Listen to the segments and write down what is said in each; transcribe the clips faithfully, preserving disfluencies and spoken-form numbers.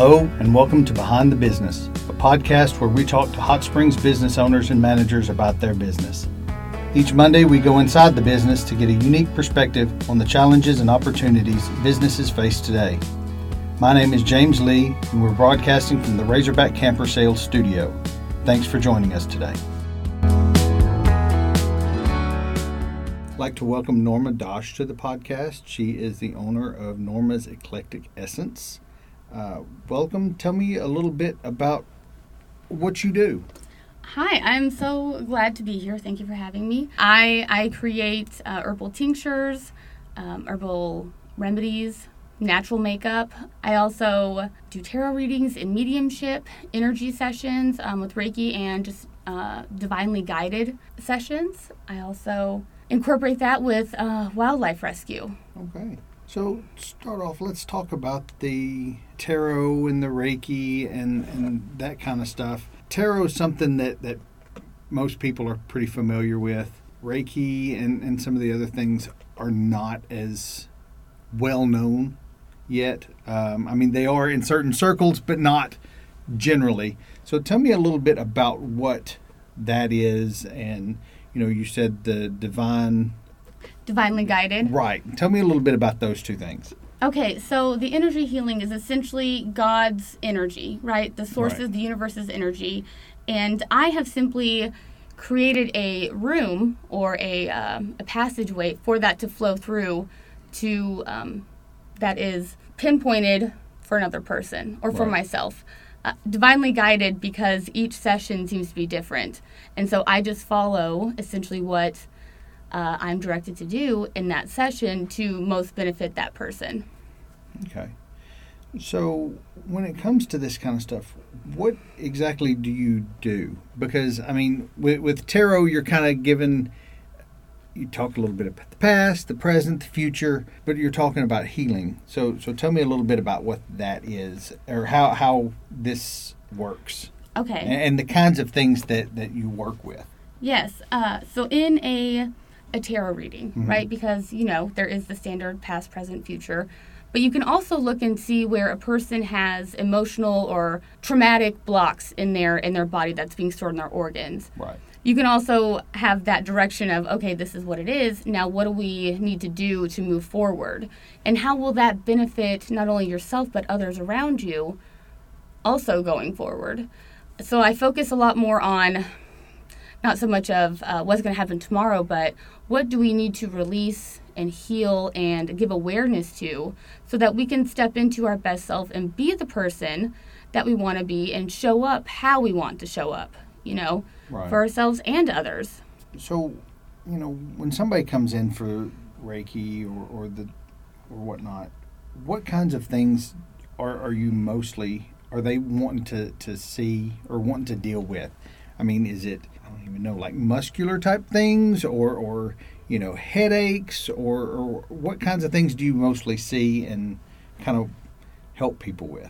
Hello, and welcome to Behind the Business, a podcast where we talk to Hot Springs business owners and managers about their business. Each Monday, we go inside the business to get a unique perspective on the challenges and opportunities businesses face today. My name is James Lee, and we're broadcasting from the Razorback Camper Sales Studio. Thanks for joining us today. I'd like to welcome Norma Dosch to the podcast. She is the owner of Norma's Eclectic Essence. Uh, welcome. Tell me a little bit about what you do. Hi, I'm so glad to be here. Thank you for having me. I, I create uh, herbal tinctures, um, herbal remedies, natural makeup. I also do tarot readings and mediumship, energy sessions um, with Reiki, and just uh, divinely guided sessions. I also incorporate that with uh, wildlife rescue. Okay. So to start off, let's talk about the tarot and the Reiki and, and that kind of stuff. Tarot is something that, that most people are pretty familiar with. Reiki and, and some of the other things are not as well known yet. Um, I mean, they are in certain circles, but not generally. So tell me a little bit about what that is. And, you know, you said the divine... Divinely guided. Right. Tell me a little bit about those two things. Okay, so the energy healing is essentially God's energy, right? The source Right. of the universe's energy. And I have simply created a room or a, um, a passageway for that to flow through to um, that is pinpointed for another person or for Right. myself. Uh, divinely guided because each session seems to be different. And so I just follow essentially what uh, I'm directed to do in that session to most benefit that person. Okay. So when it comes to this kind of stuff, what exactly do you do? Because, I mean, with, with tarot, you're kind of given, you talk a little bit about the past, the present, the future, but you're talking about healing. So so tell me a little bit about what that is or how, how this works. Okay. And, and the kinds of things that, that you work with. Yes. Uh, so in a a tarot reading, Mm-hmm. right? Because, you know, there is the standard past, present, future. But you can also look and see where a person has emotional or traumatic blocks in their in their body that's being stored in their organs. Right. You can also have that direction of, okay, this is what it is. Now, what do we need to do to move forward? And how will that benefit not only yourself, but others around you also going forward? So I focus a lot more on not so much of uh, what's going to happen tomorrow, but what do we need to release and heal and give awareness to so that we can step into our best self and be the person that we want to be and show up how we want to show up, you know, Right. for ourselves and others. So, you know, when somebody comes in for Reiki or, or the or whatnot, what kinds of things are, are you mostly, are they wanting to, to see or wanting to deal with? I mean, is it, I don't even know, like muscular type things or, or you know, headaches or, or what kinds of things do you mostly see and kind of help people with?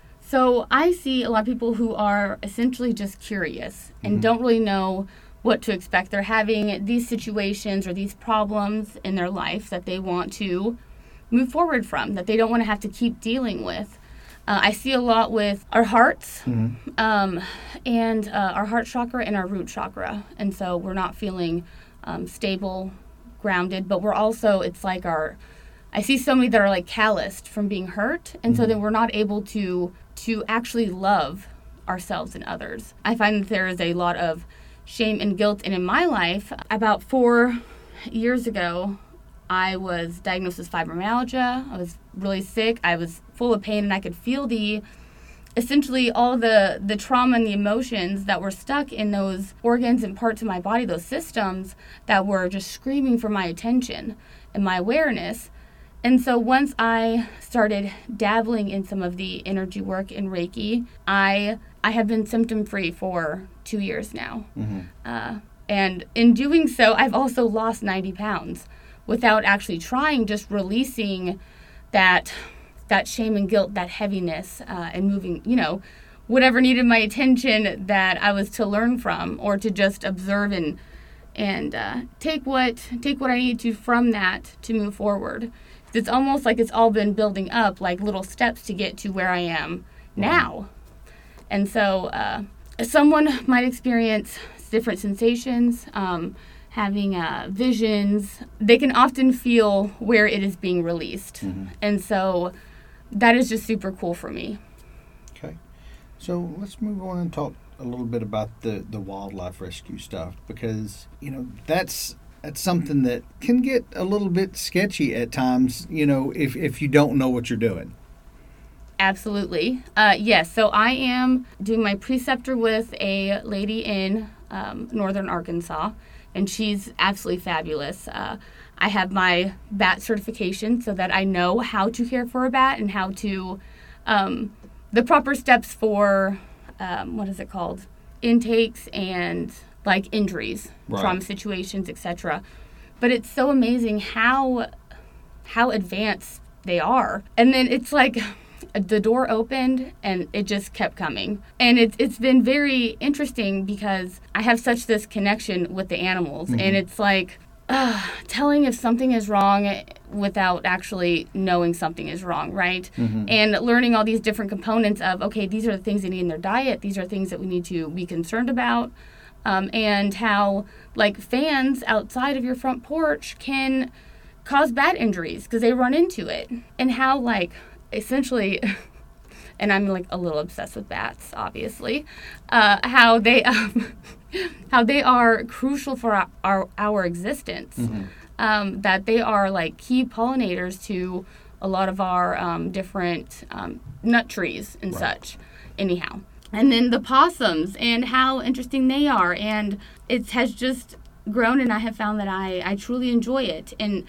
So I see a lot of people who are essentially just curious and Mhm. don't really know what to expect. They're having these situations or these problems in their life that they want to move forward from, that they don't want to have to keep dealing with. Uh, I see a lot with our hearts Mm-hmm. um, and uh, our heart chakra and our root chakra. And so we're not feeling um, stable, grounded, but we're also, it's like our, I see so many that are like calloused from being hurt. And so Mhm. then we're not able to, to actually love ourselves and others. I find that there is a lot of shame and guilt. And in my life, about four years ago, I was diagnosed with fibromyalgia. I was really sick. I was full of pain, and I could feel the, essentially all the, the trauma and the emotions that were stuck in those organs and parts of my body, those systems that were just screaming for my attention and my awareness. And so once I started dabbling in some of the energy work in Reiki, I I have been symptom-free for two years now. Mm-hmm. Uh, and in doing so, I've also lost ninety pounds without actually trying, just releasing that that shame and guilt, that heaviness, uh, and moving, you know, whatever needed my attention that I was to learn from or to just observe and and uh, take what take what I need to from that to move forward. It's almost like it's all been building up, like little steps to get to where I am now. And so uh, someone might experience different sensations, um, having uh, visions. They can often feel where it is being released. Mm-hmm. And so that is just super cool for me. Okay. So let's move on and talk a little bit about the, the wildlife rescue stuff, because, you know, that's that's something that can get a little bit sketchy at times, you know, if, if you don't know what you're doing. Absolutely. Uh, yes, so I am doing my preceptor with a lady in um, northern Arkansas, and she's absolutely fabulous. Uh, I have my bat certification so that I know how to care for a bat and how to, um, the proper steps for, um, what is it called, intakes and like injuries, right. Trauma situations, et cetera. But it's so amazing how how advanced they are. And then it's like the door opened and it just kept coming. And it's it's been very interesting because I have such this connection with the animals. Mm-hmm. And it's like uh, telling if something is wrong without actually knowing something is wrong, right? Mm-hmm. And learning all these different components of, okay, these are the things they need in their diet. These are things that we need to be concerned about. Um, and how, like, fans outside of your front porch can cause bat injuries because they run into it. And how, like, essentially, and I'm, like, a little obsessed with bats, obviously, uh, how they um, how they are crucial for our, our, our existence. Mm-hmm. Um, that they are, like, key pollinators to a lot of our um, different um, nut trees and right. such. Anyhow. And then the possums and how interesting they are. And it has just grown, and I have found that I, I truly enjoy it. And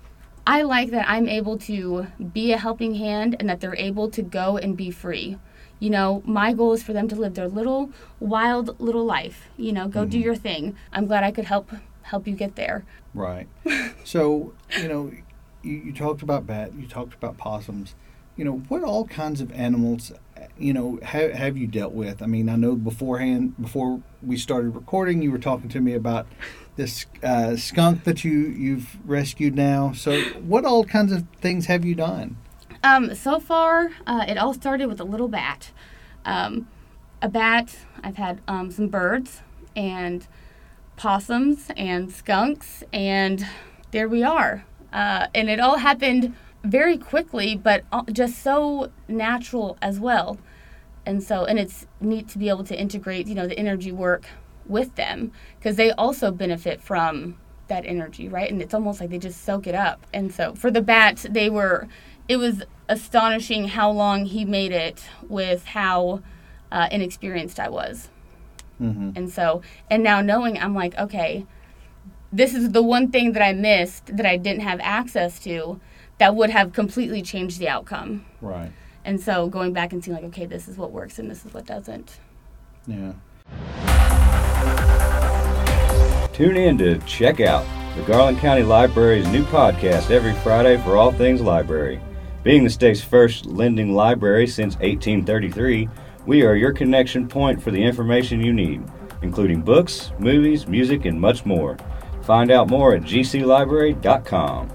I like that I'm able to be a helping hand and that they're able to go and be free. You know, my goal is for them to live their little, wild little life. You know, go mm-hmm. do your thing. I'm glad I could help help you get there. Right. So, you know, you, you talked about bat, you talked about possums. You know, what all kinds of animals, you know, have, have you dealt with? I mean, I know beforehand, before we started recording, you were talking to me about this uh, skunk that you, you've rescued now. So what all kinds of things have you done? Um, so far, uh, it all started with a little bat. Um, a bat, I've had um, some birds and possums and skunks, and there we are. Uh, and it all happened very quickly, but just so natural as well. And so, and it's neat to be able to integrate, you know, the energy work with them because they also benefit from that energy, right? And it's almost like they just soak it up. And so for the bat, they were, it was astonishing how long he made it with how uh, inexperienced I was. Mm-hmm. And so, and now knowing, I'm like, okay, this is the one thing that I missed that I didn't have access to that would have completely changed the outcome. Right. And so going back and seeing like, okay, this is what works and this is what doesn't. Yeah. Tune in to Check Out, the Garland County Library's new podcast every Friday for all things library. Being the state's first lending library since eighteen thirty-three, we are your connection point for the information you need, including books, movies, music, and much more. Find out more at g c library dot com.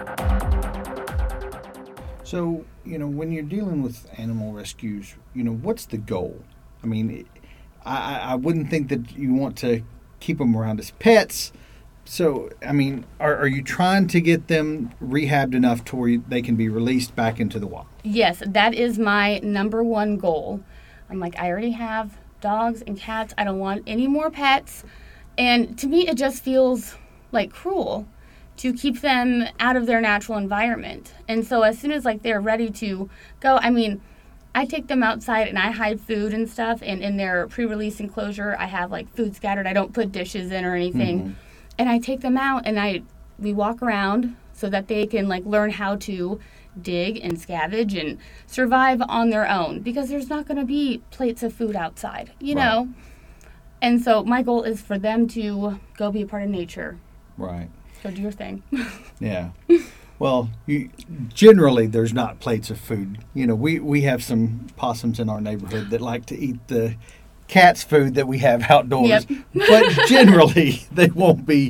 So, you know, when you're dealing with animal rescues, you know, what's the goal? I mean, I, I wouldn't think that you want to keep them around as pets. So, I mean, are, are you trying to get them rehabbed enough to where they can be released back into the wild? Yes, that is my number one goal. I'm like, I already have dogs and cats. I don't want any more pets. And to me, it just feels like cruel to keep them out of their natural environment. And so as soon as like they're ready to go, I mean, I take them outside and I hide food and stuff, and in their pre-release enclosure I have like food scattered. I don't put dishes in or anything. Mm-hmm. And I take them out and I we walk around so that they can like learn how to dig and scavenge and survive on their own, because there's not going to be plates of food outside, you right. know. And so my goal is for them to go be a part of nature. Right. Go do your thing. Yeah. Well, you, generally there's not plates of food. You know, we, we have some possums in our neighborhood that like to eat the cat's food that we have outdoors. Yep. But generally they won't be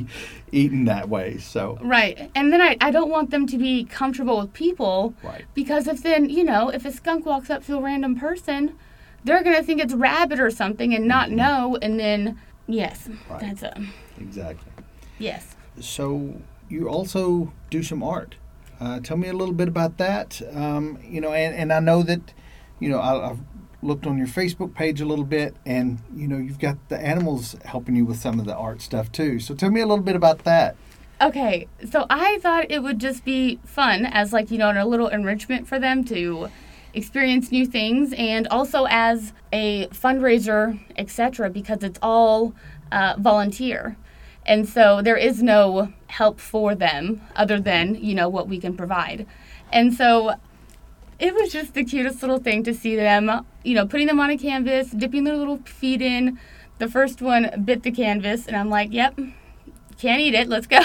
eaten that way. So Right. And then I, I don't want them to be comfortable with people. Right. Because if then, you know, if a skunk walks up to a random person, they're going to think it's rabbit or something and not know. And then, yes, Right. that's a, exactly. yes. So you also do some art. Uh, tell me a little bit about that. Um, you know, and, and I know that, you know, I, I've looked on your Facebook page a little bit, and you know, you've got the animals helping you with some of the art stuff too. So tell me a little bit about that. Okay, so I thought it would just be fun as, like, you know, a little enrichment for them to experience new things, and also as a fundraiser, et cetera, because it's all uh, volunteer. And so there is no help for them other than, you know, what we can provide. And so it was just the cutest little thing to see them, you know, putting them on a canvas, dipping their little feet in. The first one bit the canvas, and I'm like, yep, can't eat it, let's go.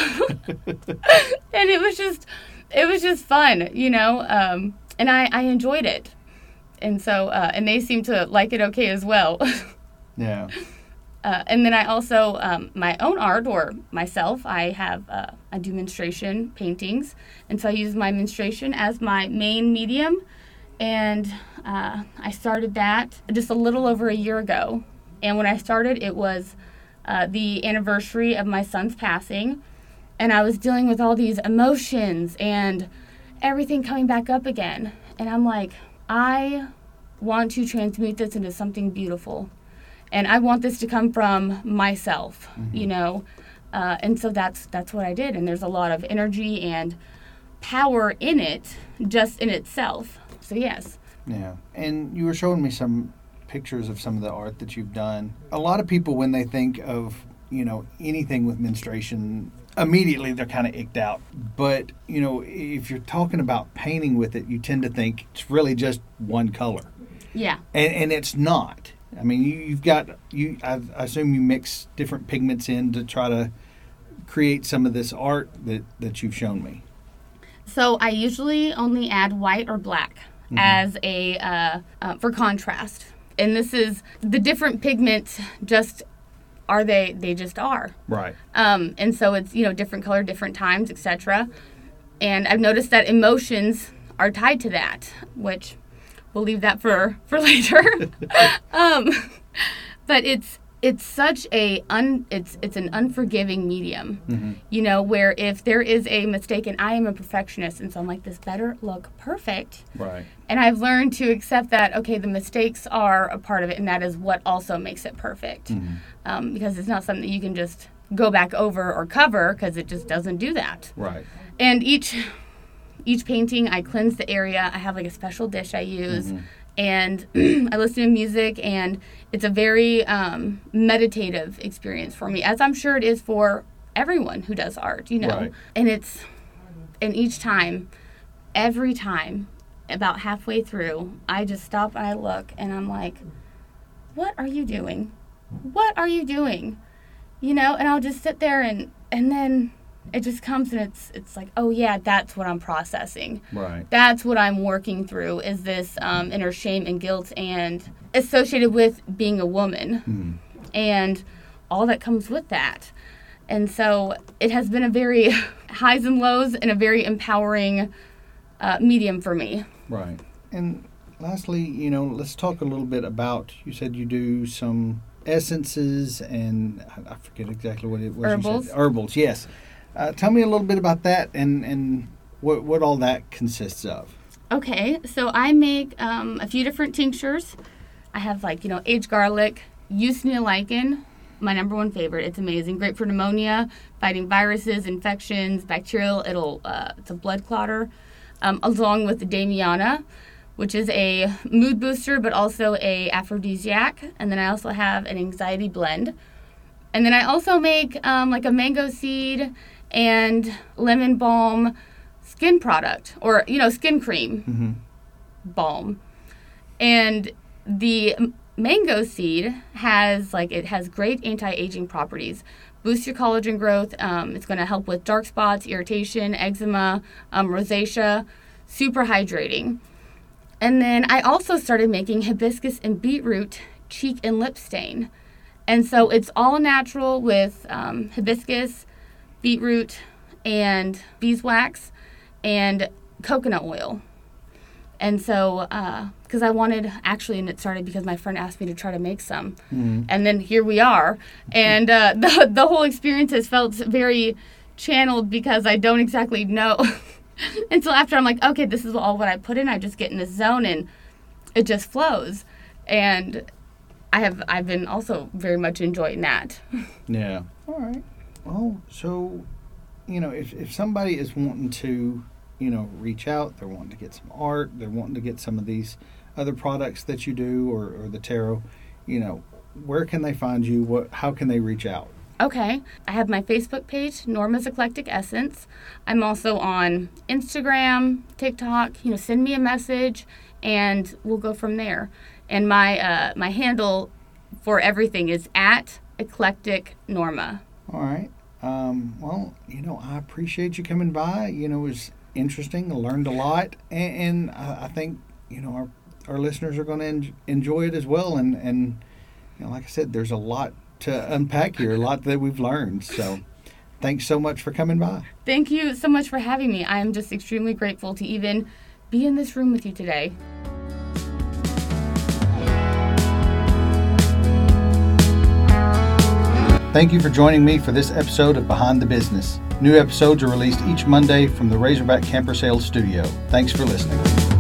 And it was just, it was just fun, you know, um, and I, I enjoyed it. And so, uh, and they seemed to like it okay as well. Yeah. Uh, and then I also, um, my own art, or myself, I have, uh, I do menstruation paintings. And so I use my menstruation as my main medium. And uh, I started that just a little over a year ago. And when I started, it was uh, the anniversary of my son's passing. And I was dealing with all these emotions and everything coming back up again. And I'm like, I want to transmute this into something beautiful. And I want this to come from myself, mm-hmm. you know. Uh, and so that's that's what I did. And there's a lot of energy and power in it, just in itself. So, yes. Yeah. And you were showing me some pictures of some of the art that you've done. A lot of people, when they think of, you know, anything with menstruation, immediately they're kind of icked out. But, you know, if you're talking about painting with it, you tend to think it's really just one color. Yeah. And, and it's not. I mean, you, you've got, you. I, I assume you mix different pigments in to try to create some of this art that, that you've shown me. So I usually only add white or black mm-hmm. as a, uh, uh, for contrast. And this is, the different pigments just are they, they just are. Right. Um, and so it's, you know, different color, different times, et cetera. And I've noticed that emotions are tied to that, which... we'll leave that for, for later. um, but it's it's such a un it's it's an unforgiving medium, mm-hmm. you know, where if there is a mistake, and I am a perfectionist, and so I'm like, this better look perfect. Right. And I've learned to accept that, okay, the mistakes are a part of it, and that is what also makes it perfect, mm-hmm. um, because it's not something that you can just go back over or cover, because it just doesn't do that. Right. And each. Each painting, I cleanse the area. I have like a special dish I use, mm-hmm. and I listen to music, and it's a very um, meditative experience for me, as I'm sure it is for everyone who does art, you know. Right. And it's, and each time, every time, about halfway through, I just stop and I look, and I'm like, what are you doing? What are you doing? You know, and I'll just sit there, and, and then... it just comes, and it's it's like, oh yeah, that's what I'm processing. Right. That's what I'm working through, is this um, inner shame and guilt, and associated with being a woman, mm. and all that comes with that. And so it has been a very highs and lows, and a very empowering uh, medium for me. Right. And lastly, you know, let's talk a little bit about, you said you do some essences, and I forget exactly what it was. Herbals. You said. Herbals, yes. Uh, tell me a little bit about that, and, and what what all that consists of. Okay, so I make um, a few different tinctures. I have, like, you know, aged garlic, usnea lichen, my number one favorite. It's amazing. Great for pneumonia, fighting viruses, infections, bacterial. It'll uh, it's a blood clotter. Um, along with the Damiana, which is a mood booster, but also a aphrodisiac. And then I also have an anxiety blend. And then I also make um, like a mango seed and lemon balm skin product, or, you know, skin cream mm-hmm. balm. And the mango seed has, like, it has great anti-aging properties. Boosts your collagen growth. Um, it's going to help with dark spots, irritation, eczema, um, rosacea. Super hydrating. And then I also started making hibiscus and beetroot cheek and lip stain. And so it's all natural with um, hibiscus, beetroot, and beeswax, and coconut oil. And so, because uh, I wanted, actually, and it started because my friend asked me to try to make some. Mm-hmm. And then here we are. And uh, the, the whole experience has felt very channeled because I don't exactly know until after I'm like, okay, this is all what I put in. I just get in this zone and it just flows. And I have, I've been also very much enjoying that. Yeah. All right. Well, so, you know, if, if somebody is wanting to, you know, reach out, they're wanting to get some art, they're wanting to get some of these other products that you do, or, or the tarot, you know, where can they find you? What, how can they reach out? Okay. I have my Facebook page, Norma's Eclectic Essence. I'm also on Instagram, TikTok. You know, send me a message, and we'll go from there. And my uh, my handle for everything is at Eclectic Norma. All right. Um, well, you know, I appreciate you coming by. You know, it was interesting. I learned a lot, and, and I, I think, you know, our our listeners are going to en- enjoy it as well. And, and you know, like I said, there's a lot to unpack here, a lot that we've learned. So thanks so much for coming by. Thank you so much for having me. I am just extremely grateful to even be in this room with you today. Thank you for joining me for this episode of Behind the Business. New episodes are released each Monday from the Razorback Camper Sales Studio. Thanks for listening.